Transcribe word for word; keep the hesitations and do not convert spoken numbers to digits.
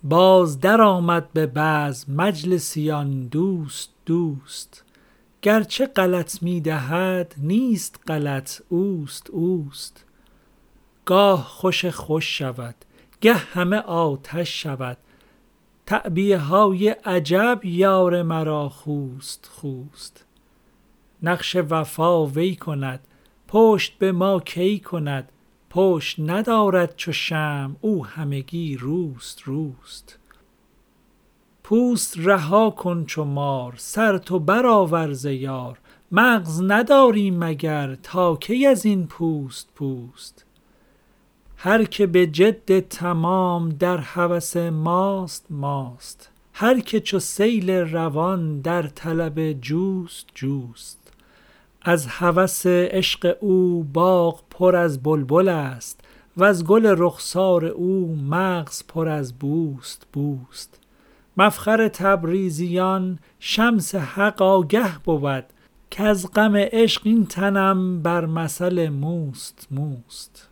باز در آمد به بزم مجلسیان دوست دوست. گرچه غلط می دهد نیست غلط اوست اوست. گاه خوش خوش شود گه همه آتش شود. تعبیه های عجب یار مرا خوست خوست. نقش وفا وی کند پشت به ما کی کند. پشت ندارد چو شمع او همگی روست روست. پوست رها کن چو مار سر تو برآور ز یار. مغز نداری مگر تا کی از این پوست پوست. هر که به جد تمام در هوس ماست ماست. هر که چو سیل روان در طلب جوست جوست. از هوس عشق او باغ پر از بلبل است وز گل رخسار او مغز پر از بوست بوست. مفخر تبریزیان شمس حق آگه بود کز غم عشق این تنم بر مثل موست موست.